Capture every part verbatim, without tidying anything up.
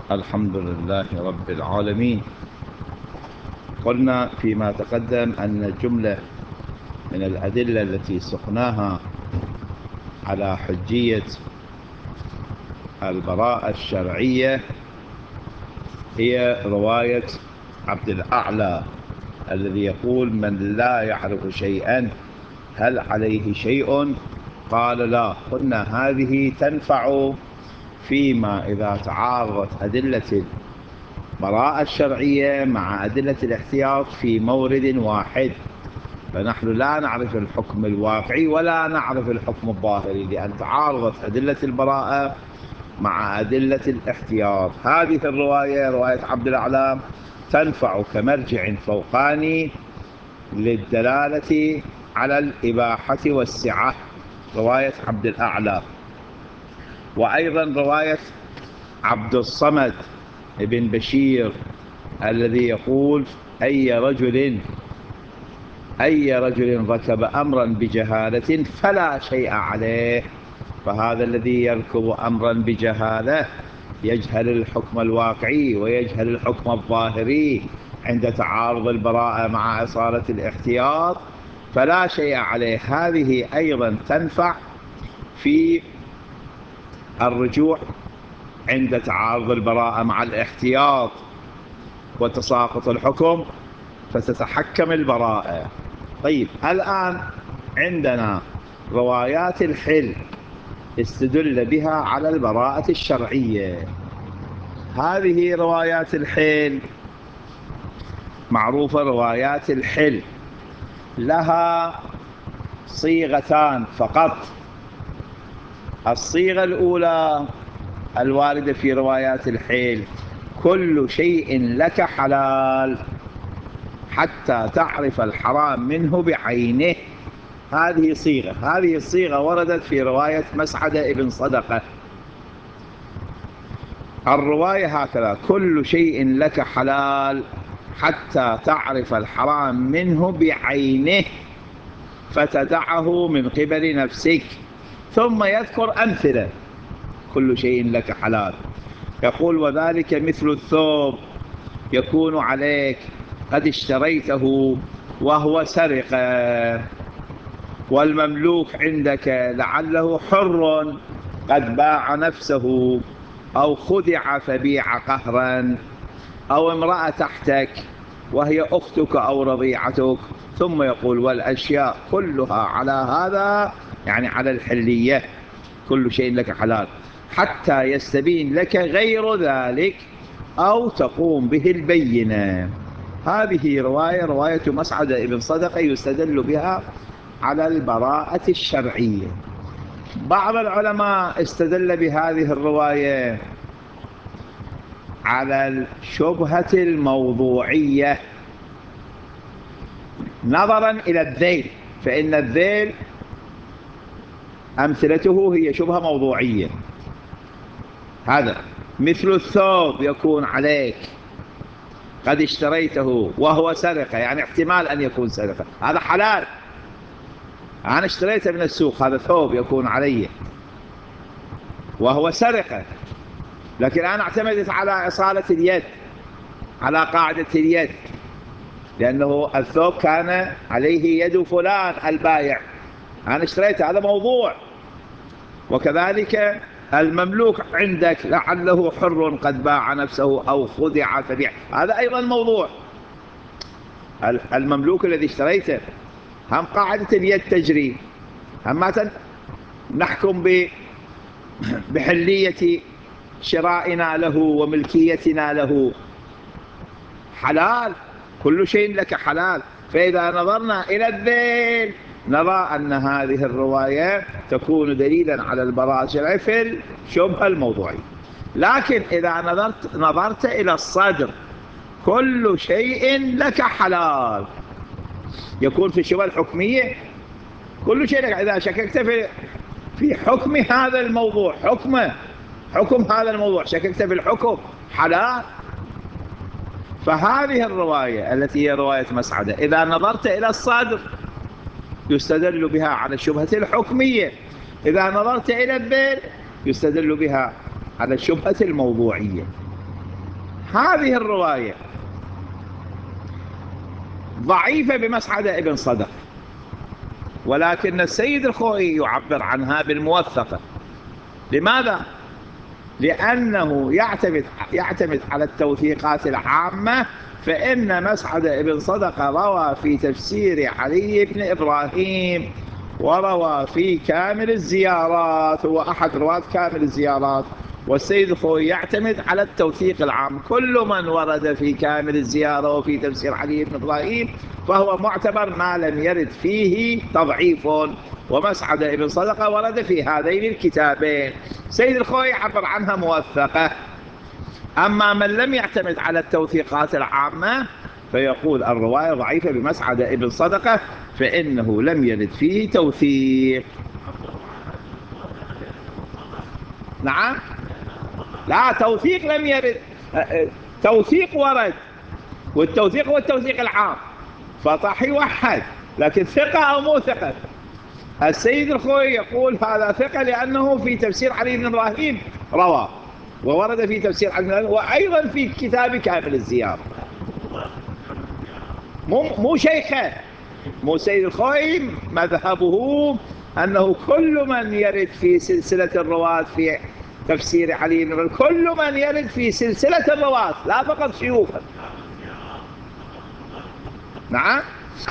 الحمد لله رب العالمين. قلنا فيما تقدم أن جملة من الأدلة التي سقناها على حجية البراءة الشرعية هي رواية عبد الأعلى الذي يقول: من لا يعرف شيئا هل عليه شيء؟ قال: لا. قلنا هذه تنفع فيما إذا تعارضت أدلة البراءة الشرعية مع أدلة الاحتياط في مورد واحد، فنحن لا نعرف الحكم الواقعي ولا نعرف الحكم الظاهري، لأن تعارضت أدلة البراءة مع أدلة الاحتياط. هذه الرواية، رواية عبد الأعلى، تنفع كمرجع فوقاني للدلالة على الإباحة والسعة، رواية عبد الأعلى. وأيضا رواية عبد الصمد ابن بشير الذي يقول: أي رجل أي رجل ركب أمرا بجهالة فلا شيء عليه. فهذا الذي يركب أمرا بجهالة يجهل الحكم الواقعي ويجهل الحكم الظاهري عند تعارض البراءة مع إصالة الاحتياط، فلا شيء عليه. هذه أيضا تنفع في الرجوع عند تعارض البراءة مع الاحتياط وتساقط الحكم، فتتحكم البراءة. طيب، الآن عندنا روايات الحل استدل بها على البراءة الشرعية. هذه روايات الحل معروفة. روايات الحل لها صيغتان فقط. الصيغة الأولى الواردة في روايات الحل: كل شيء لك حلال حتى تعرف الحرام منه بعينه. هذه صيغة هذه الصيغة وردت في رواية مسعدة ابن صدقة. الرواية هكذا: كل شيء لك حلال حتى تعرف الحرام منه بعينه فتدعه من قبل نفسك. ثم يذكر أمثلة: كل شيء لك حلال، يقول: وذلك مثل الثوب يكون عليك قد اشتريته وهو سرقة، والمملوك عندك لعله حر قد باع نفسه، أو خدع فبيع قهرا، أو امرأة تحتك وهي أختك أو رضيعتك. ثم يقول: والأشياء كلها على هذا، يعني على الحلية، كل شيء لك حلال حتى يستبين لك غير ذلك أو تقوم به البينة. هذه رواية رواية مسعدة ابن صدقة يستدل بها على البراءة الشرعية. بعض العلماء استدل بهذه الرواية على الشبهة الموضوعية نظرا إلى الذيل، فإن الذيل أمثلته هي شبهة موضوعية. هذا مثل الثوب يكون عليك قد اشتريته وهو سرقة، يعني احتمال أن يكون سرقة، هذا حلال، أنا اشتريته من السوق، هذا ثوب يكون علي وهو سرقة، لكن أنا اعتمدت على إصالة اليد، على قاعدة اليد، لأنه الثوب كان عليه يد فلان البائع، أنا اشتريته، هذا موضوع. وكذلك المملوك عندك لعله حر قد باع نفسه أو خدع فبيع، هذا أيضا موضوع. المملوك الذي اشتريته هم قاعدة اليد تجري، هم ما نحكم بحلية شرائنا له وملكيتنا له، حلال، كل شيء لك حلال. فإذا نظرنا إلى الذيل نرى أن هذه الرواية تكون دليلا على البراءة الشرعية في الشبهة الموضوعية. لكن إذا نظرت نظرت إلى الصدر: كل شيء لك حلال، يكون في الشبهة الحكمية كل شيء لك. إذا شككت في في حكم هذا الموضوع، حكمه حكم هذا الموضوع، شككت في الحكم، حلال. فهذه الرواية التي هي رواية مسعدة، إذا نظرت إلى الصدر يستدل بها على الشبهة الحكمية، إذا نظرت إلى الذيل يستدل بها على الشبهة الموضوعية. هذه الرواية ضعيفة بمسعد ابن صدق، ولكن السيد الخوئي يعبر عنها بالموثقة. لماذا؟ لأنه يعتمد يعتمد على التوثيقات العامة، فإن مسعد ابن صدق روى في تفسير علي بن إبراهيم، وروى في كامل الزيارات، هو أحد رواة كامل الزيارات، والسيد الخوئي يعتمد على التوثيق العام. كل من ورد في كامل الزيارة وفي تفسير علي بن إبراهيم فهو معتبر ما لم يرد فيه تضعيف، ومسعد ابن صدقة ورد في هذين الكتابين. سيد الخوئي عبر عنها موثقة. أما من لم يعتمد على التوثيقات العامة فيقول الرواية ضعيفة بمسعد ابن صدقة، فإنه لم يرد فيه توثيق. نعم، لا، توثيق لم يرد، توثيق ورد، والتوثيق هو التوثيق العام، فصح يوحد، لكن ثقة أو مو ثقة. السيد الخوئي يقول هذا ثقة لأنه في تفسير علي بن إبراهيم روى، وورد في تفسير علي بن إبراهيم، وأيضا في كتاب كامل الزيارة. مو مو شيخه، مو سيد الخوئي مذهبه أنه كل من يرد في سلسلة الرواة في تفسير علي بن إبراهيم، كل من يرد في سلسلة الرواة، لا فقط شيوخا. نعم،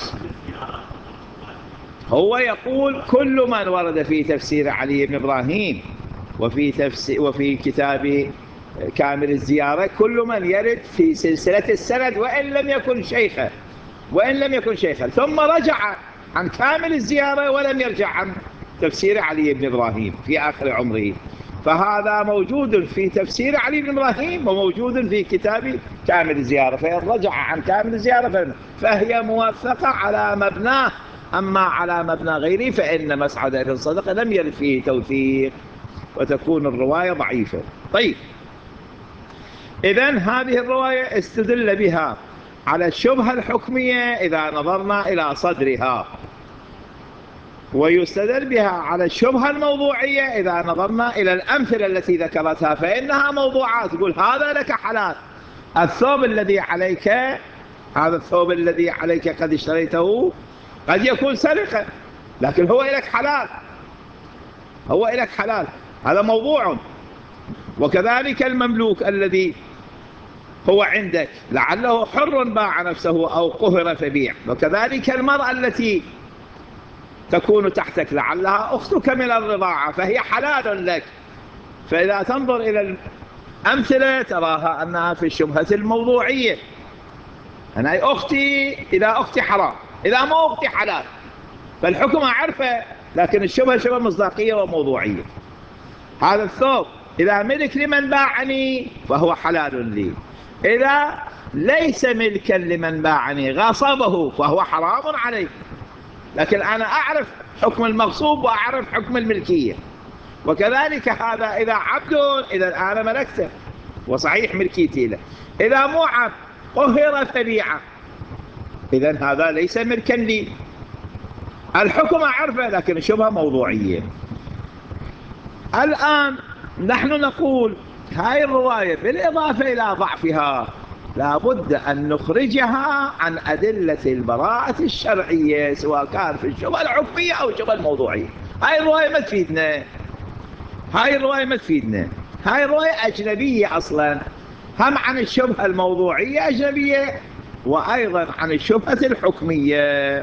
هو يقول كل من ورد في تفسير علي بن إبراهيم وفي تفسير وفي كتاب كامل الزيارة، كل من يرد في سلسلة السند وإن لم يكن شيخا، وإن لم يكن شيخا، ثم رجع عن كامل الزيارة ولم يرجع عن تفسير علي بن إبراهيم في آخر عمره. فهذا موجود في تفسير علي بن إبراهيم وموجود في كتاب كامل الزيارة، فإن رجع عن كامل الزيارة فهي موثقة على مبناه. أما على مبنى غيره فإن مسعد بن صدقة لم يرد فيه توثيق، وتكون الرواية ضعيفة. طيب، إذن هذه الرواية استدل بها على الشبهة الحكمية إذا نظرنا إلى صدرها، ويستدل بها على الشبهة الموضوعية إذا نظرنا إلى الأمثلة التي ذكرتها، فإنها موضوعات. تقول هذا لك حلال، الثوب الذي عليك، هذا الثوب الذي عليك قد اشتريته قد يكون سرقة، لكن هو لك حلال، هو لك حلال، هذا موضوع. وكذلك المملوك الذي هو عندك لعله حر باع نفسه أو قهر فبيع، وكذلك المرأة التي تكون تحتك لعلها أختك من الرضاعة فهي حلال لك. فإذا تنظر إلى الأمثلة تراها أنها في الشبهة الموضوعية. أنا أختي، إذا أختي حرام، إذا ما أختي حلال، فالحكم أعرفه، لكن الشبهة شبهة مصداقية وموضوعية. هذا الثوب إذا ملك لمن باعني فهو حلال لي، إذا ليس ملكا لمن باعني غصبه فهو حرام عليه، لكن أنا أعرف حكم المغصوب وأعرف حكم الملكية. وكذلك هذا إذا عبد، إذا أنا ملكته وصحيح ملكيتي له، إذا مو عبد قهر فبيعه، إذن هذا ليس ملكا لي، الحكم أعرفه، لكن الشبهة موضوعية. الآن نحن نقول هاي الرواية بالإضافة إلى ضعفها لابد أن نخرجها عن أدلة البراءة الشرعية، سواء كان في الشبهة الحكمية أو الشبهة الموضوعية. هاي الرواية ما تفيدنا، هاي الرواية ما تفيدنا، هاي الرواية أجنبية أصلا، هم عن الشبهة الموضوعية أجنبية، وأيضا عن الشبهة الحكمية.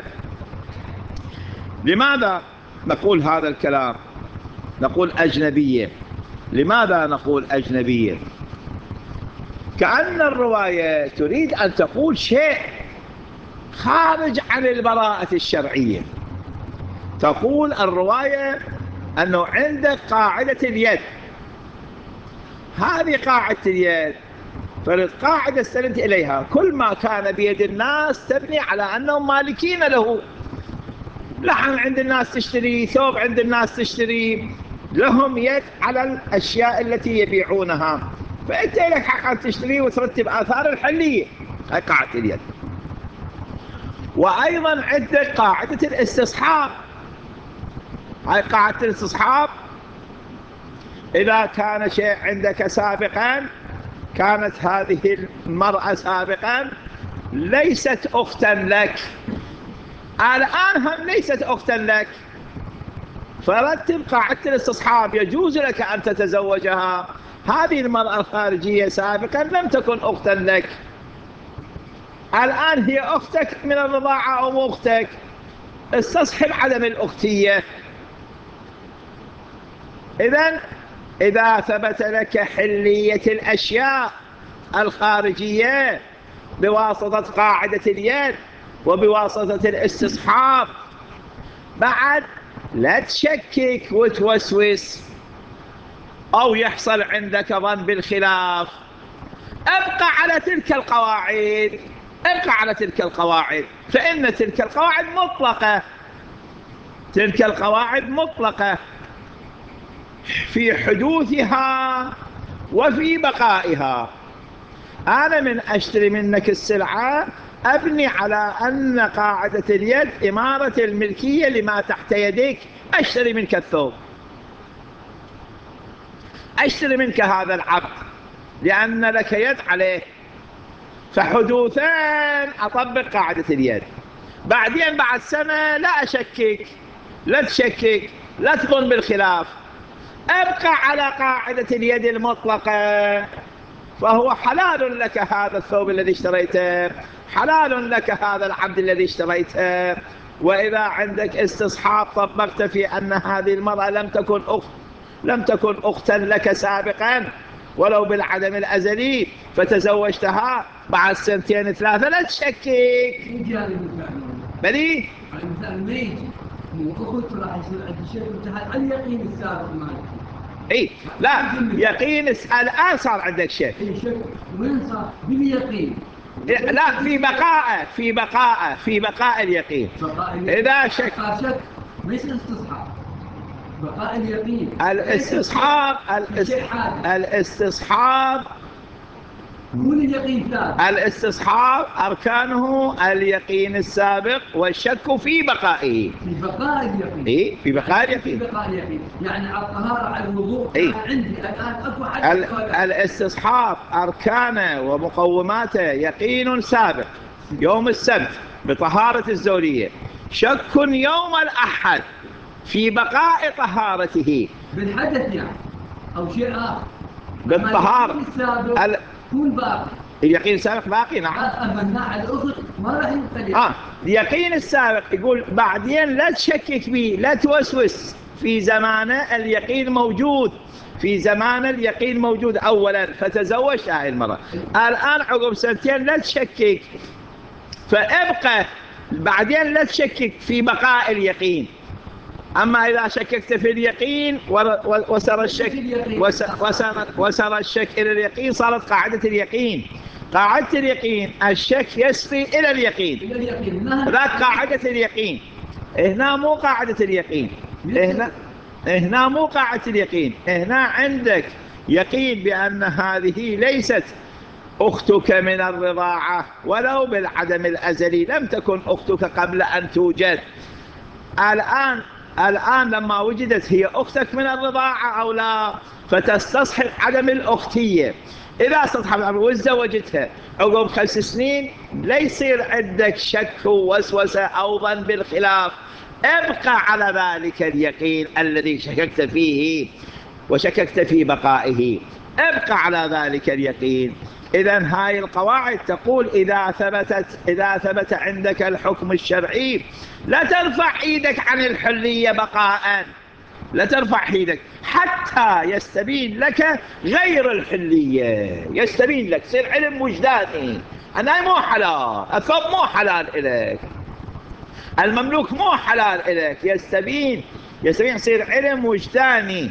لماذا نقول هذا الكلام؟ نقول أجنبية. لماذا نقول أجنبية؟ كأن الرواية تريد أن تقول شيء خارج عن البراءة الشرعية. تقول الرواية أنه عندك قاعدة اليد، هذه قاعدة اليد، فالقاعدة استند إليها كل ما كان بيد الناس تبني على أنهم مالكين له. لحم عند الناس تشتري، ثوب عند الناس تشتري، لهم يد على الأشياء التي يبيعونها، فأنت لك حق أن تشتري وترتب آثار الحلية، هاي قاعدة اليد. وأيضا عندك قاعدة الاستصحاب، هاي قاعدة الاستصحاب، إذا كان شيء عندك سابقا كانت هذه المرأة سابقا ليست أختا لك، الآن هم ليست أختا لك، فرتب قاعدة الاستصحاب، يجوز لك أن تتزوجها. هذه المرأة الخارجية سابقا لم تكن أختا لك، الآن هي أختك من الرضاعة أو مو أختك، استصحب عدم الأختية. إذن إذا ثبت لك حلية الأشياء الخارجية بواسطة قاعدة اليد وبواسطة الاستصحاب، بعد لا تشكك وتوسوس أو يحصل عندك ظن بالخلاف، ابقى على تلك القواعد، ابقى على تلك القواعد، فإن تلك القواعد مطلقة، تلك القواعد مطلقة في حدوثها وفي بقائها. أنا من أشتري منك السلعة أبني على أن قاعدة اليد إمارة الملكية لما تحت يديك، أشتري منك الثوب، أشتري منك هذا العبد لأن لك يد عليه، فحدوثان أطبق قاعدة اليد، بعدين بعد سنة لا أشكك، لا تشكك، لا تظن بالخلاف، أبقى على قاعدة اليد المطلقة، فهو حلال لك هذا الثوب الذي اشتريته، حلال لك هذا العبد الذي اشتريته. وإذا عندك استصحاب طبقت في أن هذه المرأة لم تكن أخت لم تكن أختا لك سابقا ولو بالعدم الأزلي، فتزوجتها بعد سنتين ثلاثة، لا تشكك. بلي المثال ما يجي مو أخت راح يصير عند الشيخ انتهى اليقين السابق مالك. اي لا يقين الآن صار عندك شك. اي شك وين صار؟ باليقين. لا في بقاء في بقاء في بقاء اليقين. إذا شك شك ما يصير استصحاب، بقاء اليقين. الاستصحاب الاستصحاب كل اليقين ثابت. الاستصحاب أركانه اليقين السابق والشك في بقائه. في بقاء اليقين. إيه في بقاء اليقين. في بقاء اليقين يعني على الطهارة على الوضوء. إيه؟ عندي الآن أكو حد. الاستصحاب أركانه ومقوماته يقين سابق يوم السبت بطهارة الزولية، شك يوم الأحد في بقاء طهارته بالحدث يعني أو شيء آخر بالطهارة. ال... كل باقي اليقين السابق باقي. نعم. أما على الأخت ما راح ينقلب. آه اليقين السابق يقول بعدين لا تشكك به، لا توسوس، في زمانه اليقين موجود، في زمان اليقين موجود أولا، فتزوجت هاي المرة، الآن عقب سنتين لا تشكك، فابقى بعدين لا تشكك في بقاء اليقين. أما إذا شككت في اليقين وسر الشك وسر, وسر الشك إلى اليقين، صارت قاعدة اليقين. قاعدة اليقين الشك يسري إلى اليقين، لا قاعدة اليقين. هنا مو قاعدة اليقين، هنا هنا مو قاعدة اليقين، هنا عندك يقين بأن هذه ليست أختك من الرضاعة ولو بالعدم الأزلي، لم تكن أختك قبل أن توجد. الآن الآن لما وجدت هي أختك من الرضاعة أو لا، فتستصحب عدم الأختية. إذا استصحب وتزوجتها عقب خمس سنين لا يصير عندك شك ووسوسة أو ظن بالخلاف، ابقى على ذلك اليقين الذي شككت فيه وشككت في بقائه، ابقى على ذلك اليقين. إذن هاي القواعد تقول إذا ثبتت إذا ثبت عندك الحكم الشرعي لا ترفع ايدك عن الحلية بقاء، لا ترفع ايدك حتى يستبين لك غير الحلية، يستبين لك، سير علم وجداني، أنا مو حلال، الثوب مو حلال إليك، المملوك مو حلال إليك، يستبين يستبين يصير علم وجداني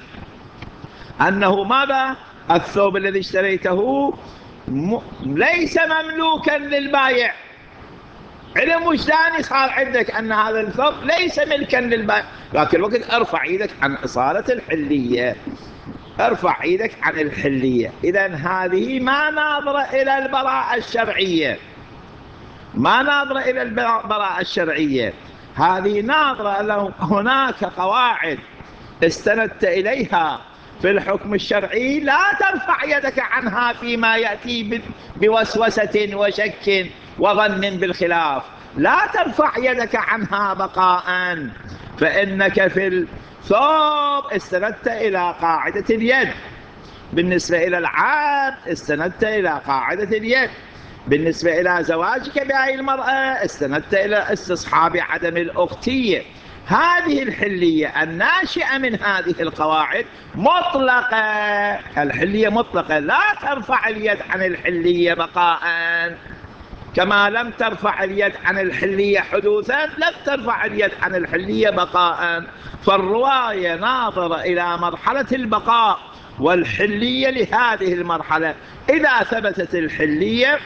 أنه ماذا؟ الثوب الذي اشتريته م... ليس مملوكا للبايع. علم وجداني صار عندك أن هذا الثوب ليس ملكا للبائع، لكن الوقت ارفع ايدك عن إصالة الحلية، ارفع ايدك عن الحلية. إذن هذه ما ناظرة إلى البراءة الشرعية، ما ناظرة إلى البراءة الشرعية، هذه ناظرة لو هناك قواعد استندت إليها في الحكم الشرعي لا ترفع يدك عنها فيما يأتي بوسوسة وشك وظن بالخلاف، لا ترفع يدك عنها بقاء، فإنك في الثوب استندت إلى قاعدة اليد، بالنسبة إلى العاد استندت إلى قاعدة اليد، بالنسبة إلى زواجك بهذه المرأة استندت إلى استصحاب عدم الأختية. هذه الحلية الناشئة من هذه القواعد مطلقة، الحلية مطلقة، لا ترفع اليد عن الحلية بقاء، كما لم ترفع اليد عن الحلية حدوثا لم ترفع اليد عن الحلية بقاء. فالرواية ناظرة إلى مرحلة البقاء والحلية لهذه المرحلة. إذا ثبتت الحلية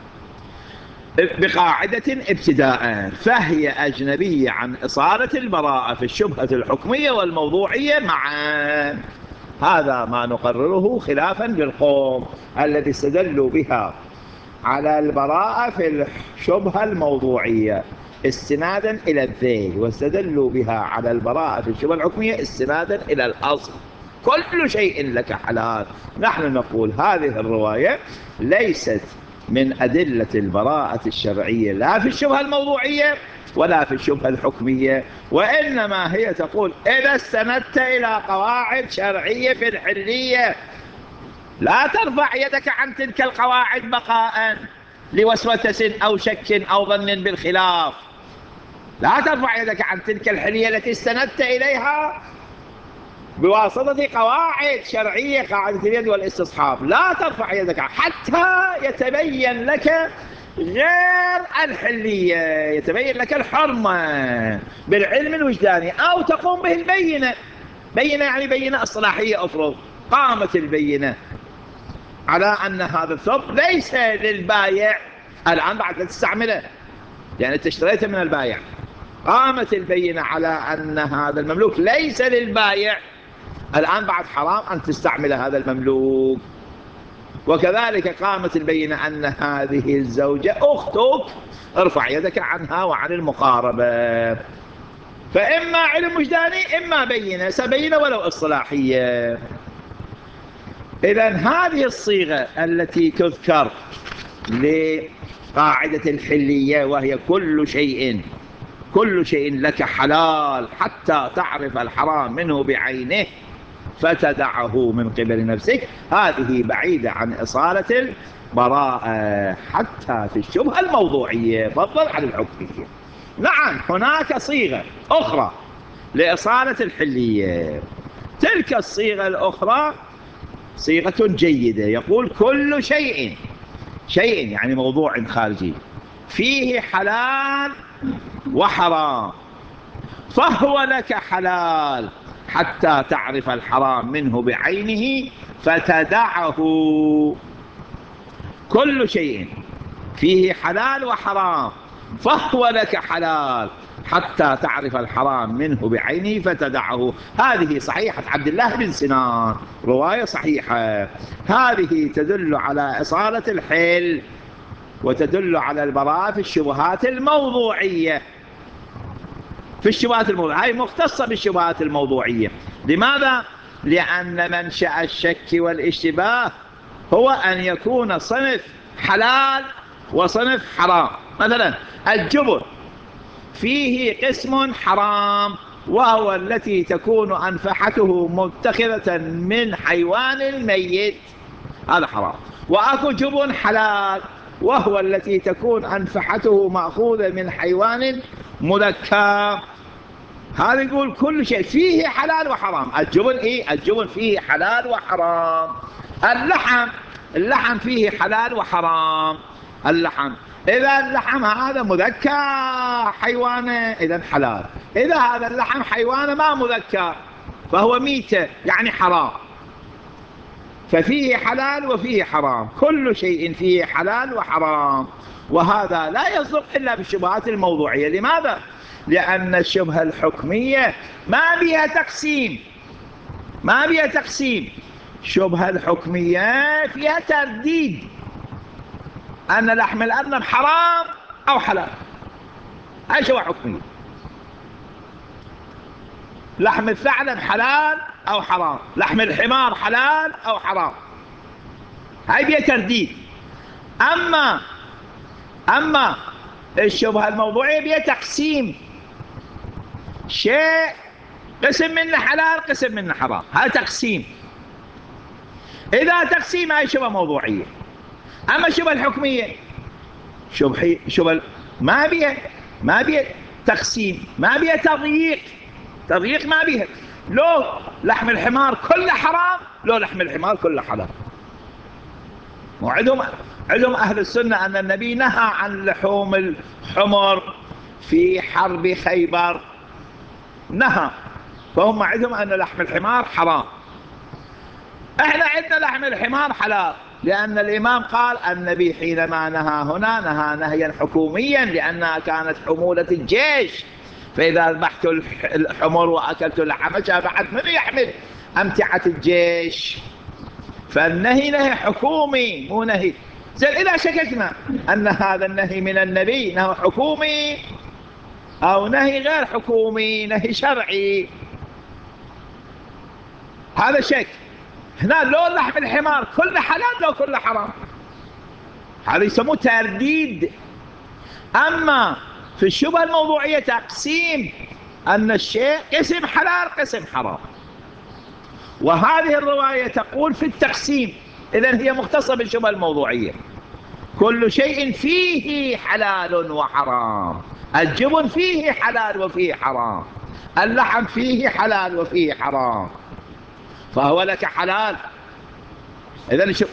بقاعدة ابتداء فهي أجنبية عن إصالة البراءة في الشبهة الحكمية والموضوعية معا. هذا ما نقرره خلافا للقوم الذي استدلوا بها على البراءة في الشبهة الموضوعية استنادا إلى الذيل، واستدلوا بها على البراءة في الشبهة الحكمية استنادا إلى الأصل، كل شيء لك حلال. نحن نقول هذه الرواية ليست من أدلة البراءة الشرعية لا في الشبهة الموضوعية ولا في الشبهة الحكمية، وإنما هي تقول إذا استندت إلى قواعد شرعية في الحلية لا ترفع يدك عن تلك القواعد بقاء لوسوسة أو شك أو ظن بالخلاف، لا ترفع يدك عن تلك الحلية التي استندت إليها بواسطة قواعد شرعية، قاعدة اليد والاستصحاب، لا ترفع يدك حتى يتبين لك غير الحلية، يتبين لك الحرمة بالعلم الوجداني أو تقوم به البينة. بينة يعني بينة اصطلاحية، أفرض قامت البينة على أن هذا الثوب ليس للبايع الآن بعد لا تستعمله يعني أنت اشتريته من البايع، قامت البينة على أن هذا المملوك ليس للبايع الآن بعد حرام أن تستعمل هذا المملوك. وكذلك قامت البينة أن هذه الزوجة أختك ارفع يدك عنها وعن المقاربة. فإما علم وجداني إما بينة، سبينة ولو اصطلاحية. إذن هذه الصيغة التي تذكر لقاعدة الحلية وهي كل شيء كل شيء لك حلال حتى تعرف الحرام منه بعينه فتدعه من قبل نفسك، هذه بعيدة عن إصالة البراءة حتى في الشبهة الموضوعية فضل عن الحكمية. نعم هناك صيغة أخرى لإصالة الحلية، تلك الصيغة الأخرى صيغة جيدة، يقول كل شيء، شيء يعني موضوع خارجي، فيه حلال وحرام فهو لك حلال حتى تعرف الحرام منه بعينه فتدعه. كل شيء فيه حلال وحرام فهو لك حلال حتى تعرف الحرام منه بعينه فتدعه. هذه صحيحة عبد الله بن سنان، رواية صحيحة، هذه تدل على إصالة الحل وتدل على البراءة في الشبهات الموضوعية. في الشبهات الموضوعية هي مختصة بالشبهات الموضوعية. لماذا؟ لأن منشأ الشك والاشتباه هو أن يكون صنف حلال وصنف حرام. مثلا الجبن فيه قسم حرام وهو التي تكون أنفحته متخذة من حيوان الميت، هذا حرام. وأكو جبن حلال وهو التي تكون أنفحته مأخوذة من حيوان مذكى. هذا يقول كل شيء فيه حلال وحرام. الجبن إيه؟ الجبن فيه حلال وحرام. اللحم اللحم فيه حلال وحرام. اللحم إذا اللحم هذا مذكى حيوانه إذا حلال، إذا هذا اللحم حيوانه ما مذكى فهو ميتة يعني حرام. ففيه حلال وفيه حرام، كل شيء فيه حلال وحرام، وهذا لا يصدق إلا بالشبهات الموضوعية. لماذا؟ لأن الشبهة الحكمية ما بها تقسيم، ما بها تقسيم. الشبهة الحكمية فيها ترديد أن لحم الأرنب حرام أو حلال، هاي شبهة حكمية. لحم الثعلب حلال أو حرام، لحم الحمار حلال أو حرام، هاي بيها ترديد. أما أما الشبهة الموضوعية بيها تقسيم، شيء قسم منه حلال قسم منه حرام، هذا تقسيم. إذا تقسيم هاي شبهة موضوعية. أما الشبهة الحكمية شبهة شبهة ما بيها ما بيها تقسيم، ما بيها تضييق، تضييق ما بيها. لو لحم الحمار كله حرام، لو لحم الحمار كله حلال. وعندهم عندهم أهل السنة أن النبي نهى عن لحوم الحمر في حرب خيبر، نهى، فهم عندهم أن لحم الحمار حرام. احنا عندنا لحم الحمار حلال، لأن الإمام قال النبي حينما نهى هنا نهى نهيا حكوميا، لأنها كانت حمولة الجيش، فإذا ذبحت الحمر وأكلت لحمها بعد من يحمل أمتعة الجيش، فالنهي نهي حكومي مو نهي. زين إذا شككنا أن هذا النهي من النبي نهي حكومي أو نهي غير حكومي، نهي شرعي، هذا شك. هنا لو لحم الحمار كله حلال لو كله حرام، هذا يسموه ترديد. أما في الشبهة الموضوعية تقسيم، أن الشيء قسم حلال قسم حرام، وهذه الرواية تقول في التقسيم، إذن هي مختصة بالشبهة الموضوعية. كل شيء فيه حلال وحرام، الجبن فيه حلال وفيه حرام، اللحم فيه حلال وفيه حرام، فهو لك حلال. إذن شو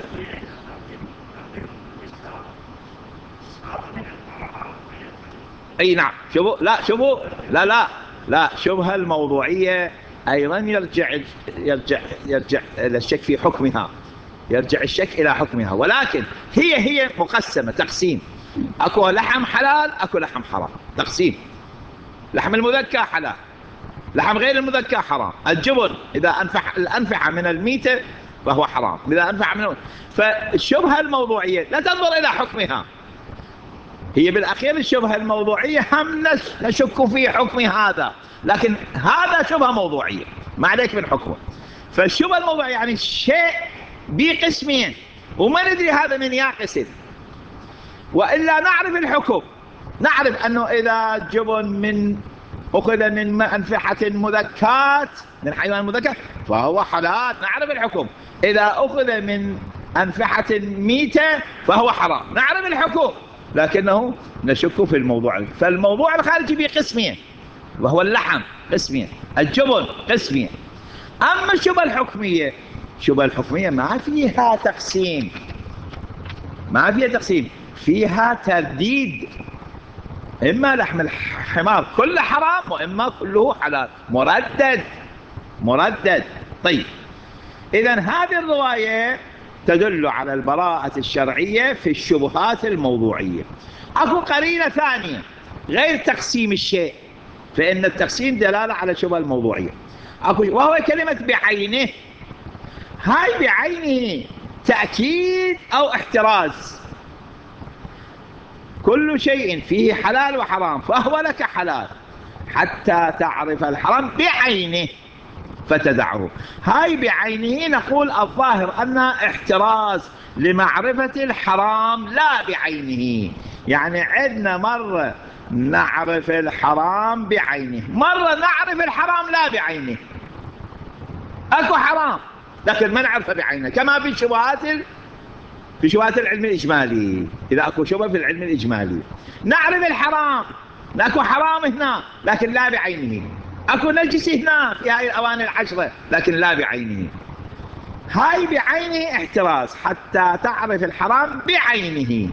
اي نعم، شوفوا لا شوفوا لا لا لا شبهة الموضوعية ايضا يرجع يرجع يرجع الى الشك في حكمها، يرجع الشك الى حكمها، ولكن هي هي مقسمة تقسيم. اكو لحم حلال اكو لحم حرام، تقسيم. لحم المذكى حلال، لحم غير المذكى حرام. الجبن اذا انفح الانفعة من الميتة فهو حرام، اذا انفع من. فالشبهة الموضوعية لا تنظر الى حكمها، هي بالأخير الشبهة الموضوعية هم نشك في حكم هذا، لكن هذا شبهة موضوعية ما عليك من حكمه. فالشبهة الموضوعية يعني الشيء بقسمين وما ندري هذا من يقسم، وإلا نعرف الحكم، نعرف أنه إذا جبن من أخذ من أنفحة مذكات من حيوان مذكى فهو حلال، نعرف الحكم. إذا أخذ من أنفحة ميتة فهو حرام، نعرف الحكم، لكنه نشك في الموضوع. فالموضوع الخارجي بقسمين، وهو اللحم قسمين، الجبن قسمين. أما الشبهة الحكمية، الشبهة الحكمية ما فيها تقسيم، ما فيها تقسيم، فيها ترديد. إما لحم الحمار كله حرام وإما كله حلال، مردد مردد. طيب إذن هذه الرواية تدل على البراءة الشرعية في الشبهات الموضوعية. أكو قرينة ثانية غير تقسيم الشيء، فإن التقسيم دلالة على الشبهة الموضوعية، أكو وهو كلمة بعينه. هاي بعينه تأكيد أو احتراز. كل شيء فيه حلال وحرام فهو لك حلال حتى تعرف الحرام بعينه فتدعه. هاي بعينه نقول الظاهر أنها احتراز لمعرفة الحرام لا بعينه، يعني عندنا مرة نعرف الحرام بعينه، مرة نعرف الحرام لا بعينه. أكو حرام لكن ما نعرفه بعينه، كما في شبهات في شبهات العلم الإجمالي. إذا أكو شبهة في العلم الإجمالي نعرف الحرام، أكو حرام هنا لكن لا بعينه، أكو نجس هنا في هاي الأواني العشرة لكن لا بعينه. هاي بعينه احتراز حتى تعرف الحرام بعينه.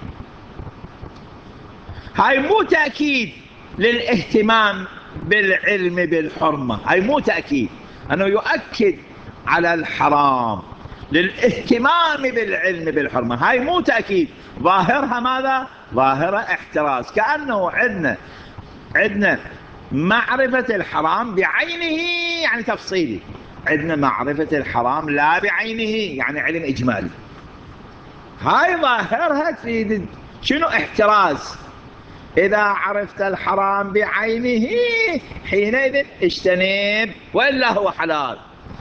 هاي مو تأكيد للاهتمام بالعلم بالحرمة، هاي مو تأكيد أنه يؤكد على الحرام للاهتمام بالعلم بالحرمة، هاي مو تأكيد، ظاهرها ماذا؟ ظاهرها احتراز، كأنه عندنا عندنا معرفة الحرام بعينه يعني تفصيلي، عندنا معرفة الحرام لا بعينه يعني علم إجمالي. هاي ظاهرها تفيد شنو؟ احتراز. إذا عرفت الحرام بعينه حينئذ اجتنب وإلا هو حلال،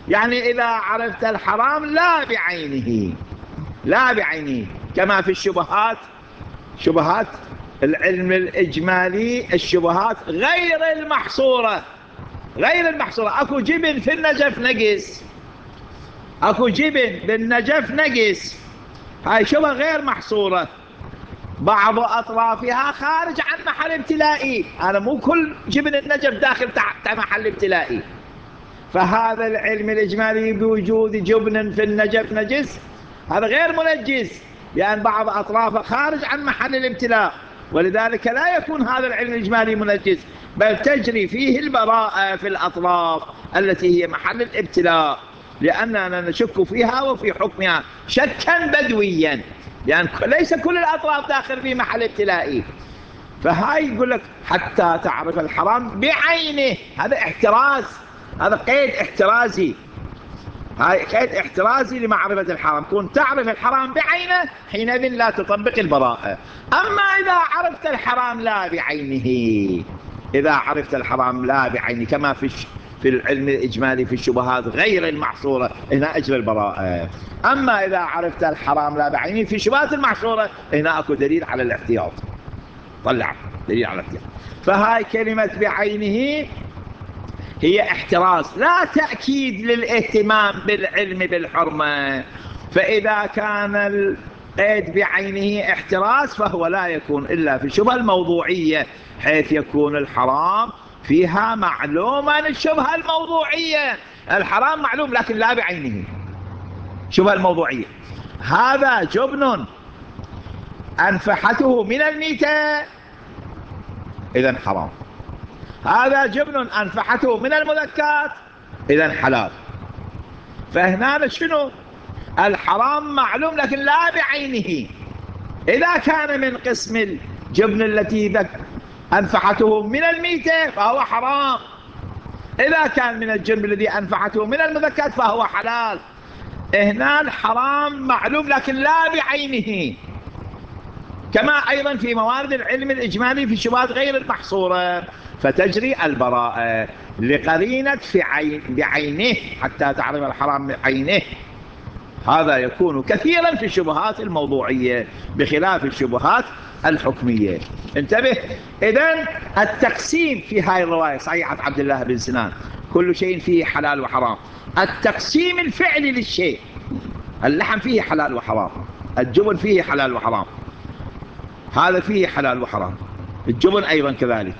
يعني إذا عرفت الحرام لا بعينه، لا بعينه، كما في الشبهات، شبهات العلم الإجمالي، الشبهات غير المحصورة، غير المحصورة. أكو جبن في النجف نقص، أكو جبن بالنجف نقص، هاي شبهة غير محصورة، بعض أطرافها خارج عن محل ابتلائي. أنا مو كل جبن النجف داخل تحت محل ابتلائي. فهذا العلم الإجمالي بوجود جبن في النجف نجس هذا غير منجس، لأن بعض أطرافه خارج عن محل الابتلاء، ولذلك لا يكون هذا العلم الإجمالي منجس، بل تجري فيه البراءة في الأطراف التي هي محل الابتلاء، لأننا نشك فيها وفي حكمها شكا بدويا، لأن ليس كل الأطراف داخل في محل ابتلائي. فهاي يقول لك حتى تعرف الحرام بعينه، هذا احتراز، هذا قيد احترازي، هاي قيد احترازي لمعرفة الحرام. كون تعرف الحرام بعينه حينئذ لا تطبق البراءة. أما إذا عرفت الحرام لا بعينه، إذا عرفت الحرام لا بعينه كما في في العلم الإجمالي في الشبهات غير المحصورة، هنا أجر البراءة. أما إذا عرفت الحرام لا بعينه في الشبهات المحصورة، هنا أكو دليل على الاحتياط، طلع دليل على الاحتياط. فهاي كلمة بعينه هي احتراز، لا تأكيد للاهتمام بالعلم بالحرمة. فإذا كان القيد بعينه احتراز فهو لا يكون إلا في الشبهة الموضوعية، حيث يكون الحرام فيها معلوما الشبهة الموضوعية. الحرام معلوم لكن لا بعينه، شبهة الموضوعية. هذا جبن أنفحته من الميتة إذن حرام، هذا جبن أنفحته من المذكات إذن حلال. فهنا شنو؟ الحرام معلوم لكن لا بعينه. إذا كان من قسم الجبن التي أنفحته من الميتة فهو حرام، إذا كان من الجبن الذي أنفحته من المذكات فهو حلال. هنا الحرام معلوم لكن لا بعينه، كما أيضا في موارد العلم الإجمالي في الشبهات غير المحصورة، فتجري البراءة لقرينة في عين بعينه حتى تعرف الحرام بعينه. هذا يكون كثيرا في الشبهات الموضوعية بخلاف الشبهات الحكمية. انتبه، إذن التقسيم في هاي الرواية صحيحة عبد الله بن سنان كل شيء فيه حلال وحرام، التقسيم الفعلي للشيء، اللحم فيه حلال وحرام، الجبن فيه حلال وحرام، هذا فيه حلال وحرام، الجبن أيضا كذلك.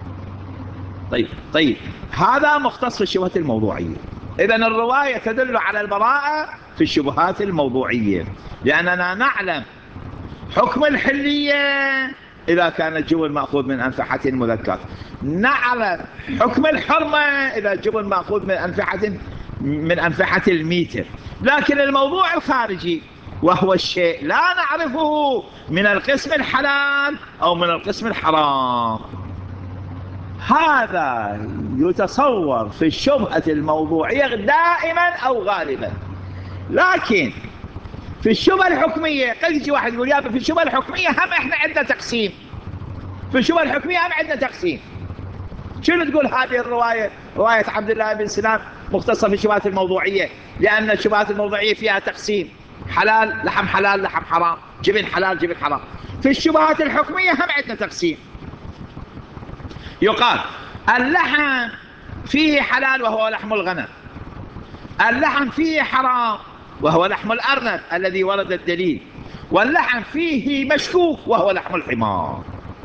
طيب طيب هذا مختص في الشبهات الموضوعية. إذن الرواية تدل على البراءة في الشبهات الموضوعية، لأننا نعلم حكم الحلية إذا كان الجبن مأخوذ من أنفحة مذكات، نعلم حكم الحرمة إذا الجبن مأخوذ من أنفحة من أنفحة الميتة. لكن الموضوع الخارجي وهو الشيء لا نعرفه من القسم الحلال أو من القسم الحرام، هذا يتصور في الشبهة الموضوعية دائما أو غالبا. لكن في الشبهة الحكمية قد يجي واحد يقول يا في الشبهة الحكمية هم احنا عندنا تقسيم، في الشبهة الحكمية هم عندنا تقسيم. شنو تقول هذه الرواية، رواية عبد الله بن سنان مختصة في الشبهات الموضوعية؟ لأن الشبهات الموضوعية فيها تقسيم، حلال لحم حلال لحم حرام، جبن حلال جبن حرام. في الشبهات الحكمية هم عندنا تقسيم، يقال اللحم فيه حلال وهو لحم الغنم، اللحم فيه حرام وهو لحم الأرنب الذي ورد الدليل، واللحم فيه مشكوك وهو لحم الحمار.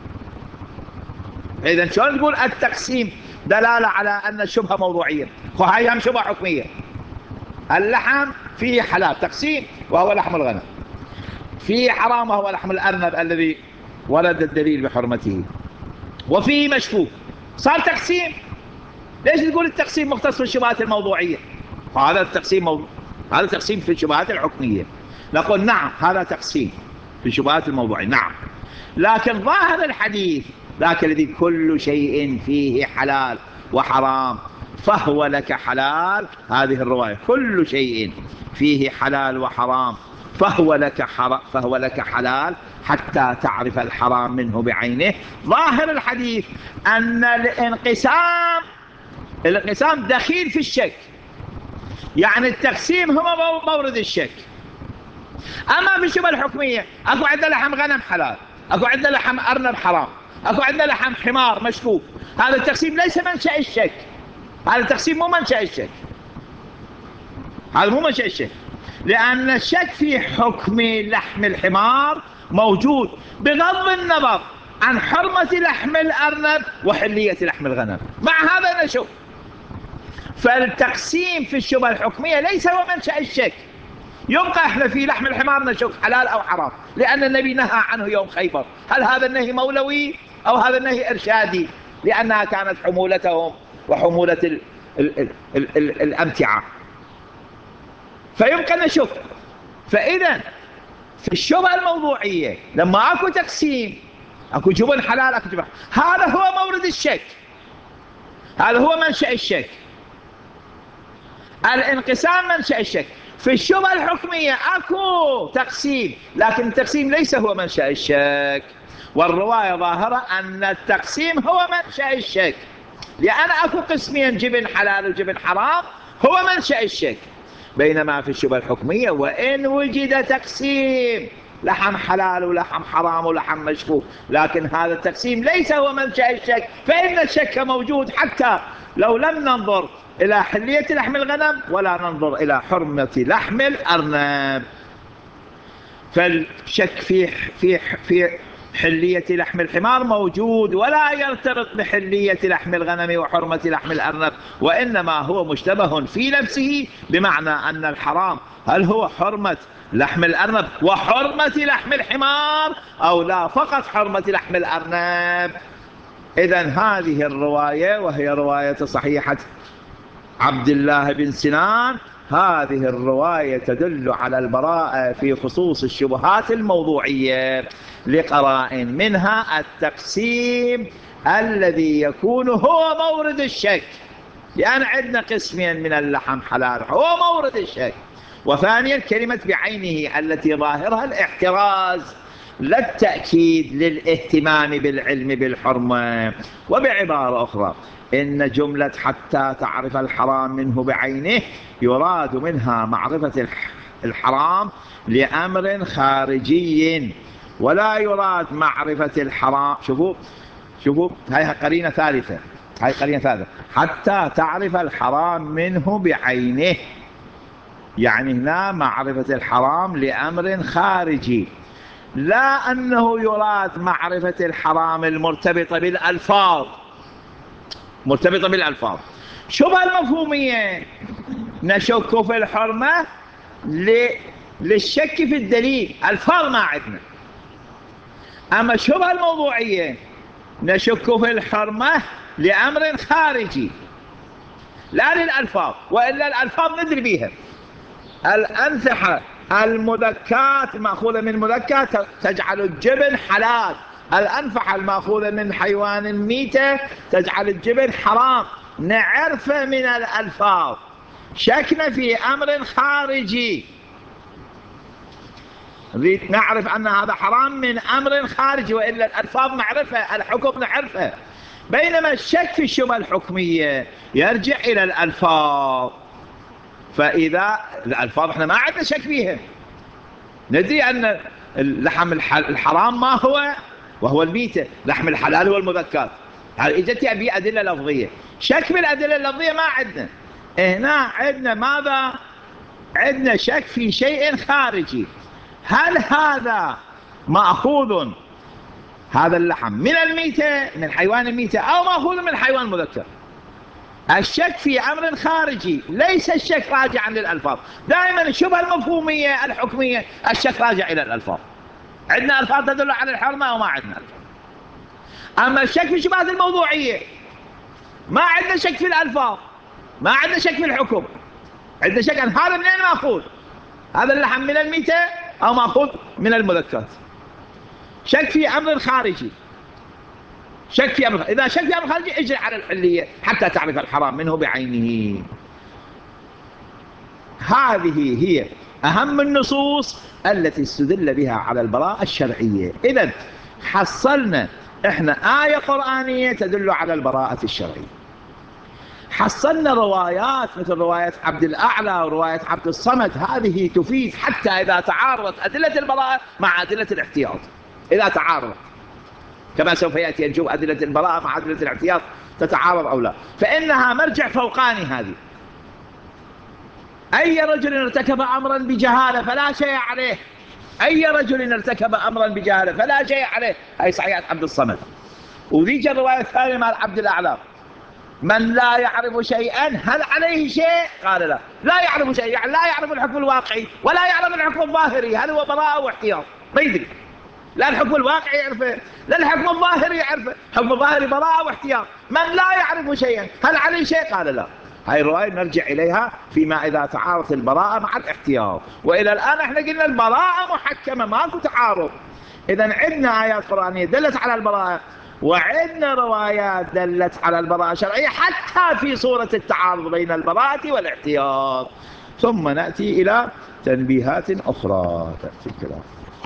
إذن شلون نقول التقسيم دلالة على أن الشبهة موضوعية؟ وهي هم شبهة حكمية. اللحم فيه حلال تقسيم وهو لحم الغنم، فيه حرام وهو لحم الأرنب الذي ورد الدليل بحرمته، وفيه مشكوك، صار تقسيم. ليش تقول التقسيم مختص في الشبهات الموضوعية؟ وهذا التقسيم موضوع. هذا تقسيم في الشبهات الحكمية، نقول نعم هذا تقسيم في الشبهات الموضوعية نعم. لكن ظاهر الحديث ذاك الذي كل شيء فيه حلال وحرام فهو لك حلال، هذه الرواية كل شيء فيه حلال وحرام فهو لك حر... فهو لك حلال حتى تعرف الحرام منه بعينه. ظاهر الحديث أن الانقسام الانقسام دخيل في الشك، يعني التقسيم هو مورد الشك. أما في الشبهة الحكمية أكو عندنا لحم غنم حلال، أكو عندنا لحم أرنب حرام، أكو عندنا لحم حمار مشكوك، هذا التقسيم ليس منشأ الشك، هذا التقسيم مو منشأ الشك، هذا مو منشأ الشك، لأن الشك في حكم لحم الحمار موجود بغض النظر عن حرمة لحم الأرنب وحلية لحم الغنم، مع هذا نشوف. فالتقسيم في الشبهة الحكمية ليس هو منشأ الشك. يبقى احنا في لحم الحمار نشوف حلال او حرام، لان النبي نهى عنه يوم خيبر. هل هذا النهي مولوي او هذا النهي ارشادي؟ لانها كانت حمولتهم وحمولة ال ال ال ال ال الامتعة. فيبقى نشوف. فاذا في الشبهة الموضوعية لما اكو تقسيم، اكو جبن حلال اكو جبن، هذا هو مورد الشك، هذا هو منشأ الشك. الانقسام منشأ الشك. في الشبهة الحكمية اكو تقسيم، لكن التقسيم ليس هو منشأ الشك، والرواية ظاهرة ان التقسيم هو منشأ الشك، لأن اكو قسمين جبن حلال وجبن حرام هو منشأ الشك. بينما في الشبهة الحكمية وإن وجد تقسيم لحم حلال ولحم حرام ولحم مشكوك، لكن هذا التقسيم ليس هو منشأ الشك، فإن الشك موجود حتى لو لم ننظر إلى حلية لحم الغنم ولا ننظر إلى حرمة لحم الأرنب. فالشك في في في حلية لحم الحمار موجود ولا يرتبط بحلية لحم الغنم وحرمة لحم الأرنب، وإنما هو مشتبه في نفسه، بمعنى أن الحرام هل هو حرمة لحم الأرنب وحرمة لحم الحمار أو لا فقط حرمة لحم الأرنب. إذن هذه الرواية وهي رواية صحيحة عبد الله بن سنان، هذه الرواية تدل على البراءة في خصوص الشبهات الموضوعية لقرائن، منها التقسيم الذي يكون هو مورد الشك، لأن عندنا قسمين من اللحم حلال هو مورد الشك. وثانيا كلمة بعينه التي ظاهرها الاحتراز لا التأكيد للاهتمام بالعلم بالحرمة. وبعبارة أخرى إن جملة حتى تعرف الحرام منه بعينه يراد منها معرفة الحرام لأمر خارجي، ولا يراد معرفة الحرام. شوفوا شوفوا هاي قرينة ثالثة، هاي قرينة ثالثة، حتى تعرف الحرام منه بعينه، يعني هنا معرفة الحرام لأمر خارجي، لا أنه يراد معرفة الحرام المرتبطة بالألفاظ، مرتبطة بالألفاظ. شبهة المفهومية نشك في الحرمة للشك في الدليل، ألفاظ ما عندنا. أما الشبهة الموضوعية نشك في الحرمة لأمر خارجي لا للألفاظ، وإلا الألفاظ ندري بيها. الأنثحة المذكات المأخوذة من مذكات تجعل الجبن حلال، الأنفحة المأخوذة من حيوان ميتة تجعل الجبن حرام، نعرف من الألفاظ. شكنا في أمر خارجي، نعرف أن هذا حرام من أمر خارجي، وإلا الألفاظ نعرفها، الحكم نعرفها. بينما الشك في الشبهة الحكمية يرجع إلى الألفاظ، فإذا الألفاظ احنا ما عندنا شك فيها، ندري أن اللحم الحرام ما هو وهو الميتة، لحم الحلال هو المذكات. اجت أبي أدلة لفظية، شك بالأدلة اللفظية ما عندنا. هنا عندنا ماذا؟ عندنا شك في شيء خارجي، هل هذا مأخوذ هذا اللحم من الميتة من حيوان الميتة أو مأخوذ من حيوان مذكر؟ الشك في أمر خارجي، ليس الشك راجعا للألفاظ. دائما الشبهة المفهومية الحكمية الشك راجع إلى الألفاظ، عندنا ألفاظ تدل على الحرمة أو ما عندنا ألفاظ. أما الشك في الشبهات الموضوعية ما عندنا شك في الألفاظ، ما عندنا شك في الحكم، عندنا شك أن هذا منين مأخوذ، هذا اللحم من الميتة أو مأخوذ من المذكرات. شك في أمر خارجي، شك في أمر، إذا شك في أمر خارجي اجري على الحلية حتى تعرف الحرام منه بعينه. هذه هي أهم النصوص التي استدل بها على البراءة الشرعية. إذن حصلنا إحنا آية قرآنية تدل على البراءة الشرعية، حصلنا روايات مثل رواية عبد الأعلى ورواية عبد الصمد، هذه تفيد حتى إذا تعارضت أدلة البراءة مع أدلة الاحتياط، إذا تعارضت كما سوف يأتي نشوف أدلة البراءة مع أدلة الاحتياط تتعارض أو لا، فإنها مرجع فوقاني. هذه أي رجل ارتكب أمرا بجهالة فلا شيء عليه، أي رجل ارتكب أمرا بجهالة فلا شيء عليه، أي صحيحة عبد الصمد. وذيك الرواية الثانية مع عبد الأعلى، من لا يعرف شيئا هل عليه شيء؟ قال لا، لا يعرف شيء يعني لا يعرف الحكم الواقعي ولا يعرف الحكم الظاهري، هل هو براءة واحتياط؟ ما يدري، لا الحكم الواقعي يعرفه لا الحكم الظاهري يعرفه، الحكم الظاهري براءة واحتياط. من لا يعرف شيئا هل عليه شيء؟ قال لا. هاي الرواية نرجع إليها فيما إذا تعارضت البراءة مع الاحتياط، وإلى الآن احنا قلنا البراءة محكمة ماكو تعارض. إذا عندنا آيات قرآنية دلت على البراءة، وعندنا روايات دلت على البراءة الشرعية حتى في صورة التعارض بين البراءة والاحتياط. ثم نأتي إلى تنبيهات أخرى تأتي الكلام.